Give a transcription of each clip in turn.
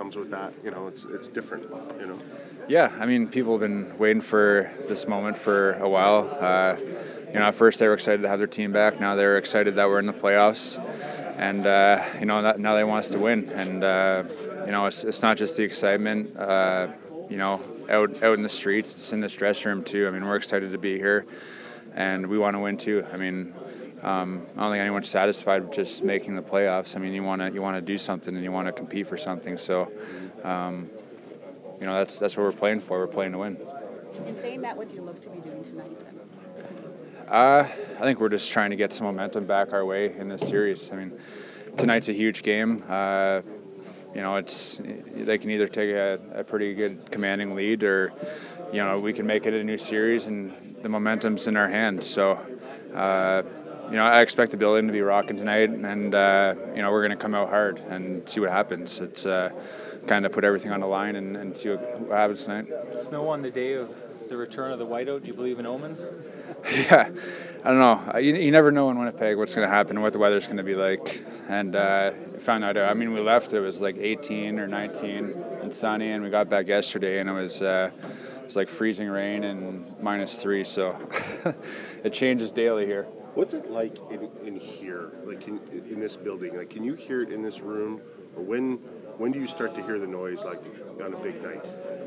comes with that. It's different. Yeah, I mean, people have been waiting for this moment for a while. At first they were excited to have their team back. Now they're excited that we're in the playoffs, and now they want us to win. And it's not just the excitement. Out in the streets, it's in this dressing room too. I mean, we're excited to be here, and we want to win too. I mean, I don't think anyone's satisfied with just making the playoffs. I mean, you want to do something and you want to compete for something. So, that's what we're playing for. We're playing to win. In saying that, what do you look to be doing tonight then? I think we're just trying to get some momentum back our way in this series. I mean, tonight's a huge game. They can either take a pretty good commanding lead, or we can make it a new series, and the momentum's in our hands. So, I expect the building to be rocking tonight, and we're going to come out hard and see what happens. It's kind of put everything on the line and see what happens tonight. Snow on the day of the return of the whiteout. Do you believe in omens? Yeah, I don't know. You never know in Winnipeg what's going to happen and what the weather's going to be like. And found out. I mean, we left. It was like 18 or 19 and sunny, and we got back yesterday, and it was like freezing rain and -3. So it changes daily here. What's it like in here, like in this building? Like, can you hear it in this room, or when do you start to hear the noise, like on a big night?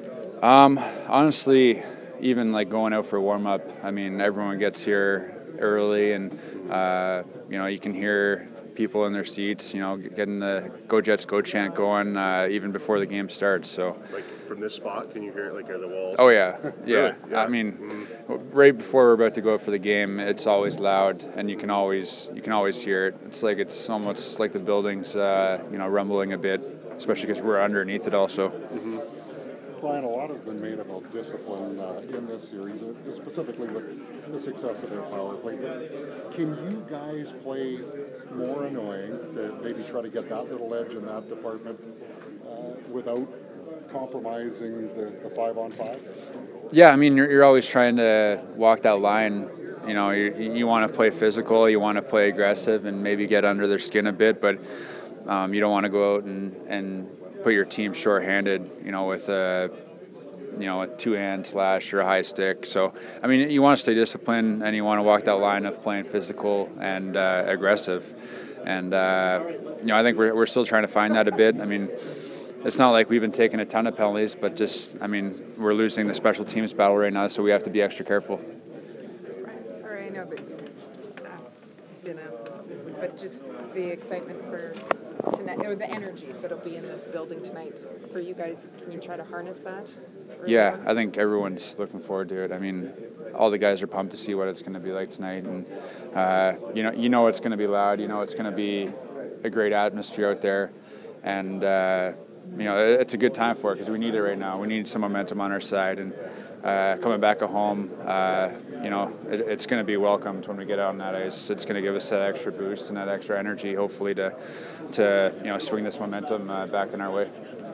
Honestly, even like going out for warm up, I mean, everyone gets here early, and you can hear people in their seats, getting the "Go Jets, Go" chant going even before the game starts. So, like from this spot, can you hear it? Like, are the walls? Oh yeah, yeah. Really? Yeah. I mean, right before we're about to go for the game, it's always loud, and you can always hear it. It's almost like the building's rumbling a bit, especially because we're underneath it also. Mm-hmm. Brian, a lot has been made about discipline in this series, specifically with the success of their power play. Can you guys play more annoying to maybe try to get that little edge in that department without compromising the 5-on-5? Yeah, I mean, you're always trying to walk that line. You want to play physical, you want to play aggressive, and maybe get under their skin a bit, but you don't want to go out and put your team shorthanded, with a two-hand slash or a high stick. So, I mean, you want to stay disciplined, and you want to walk that line of playing physical and aggressive. And, I think we're still trying to find that a bit. I mean, it's not like we've been taking a ton of penalties, but we're losing the special teams battle right now, so we have to be extra careful. Sorry, I know that you've been asked this, obviously, but just the excitement for tonight, or the energy that'll be in this building tonight for you guys. Can you try to harness that? Yeah, I think everyone's looking forward to it. I mean, all the guys are pumped to see what it's going to be like tonight, and it's going to be loud. It's going to be a great atmosphere out there, and it's a good time for it because we need it right now. We need some momentum on our side, and coming back at home, it's going to be welcomed when we get out on that ice. It's going to give us that extra boost and that extra energy, hopefully, to swing this momentum back in our way.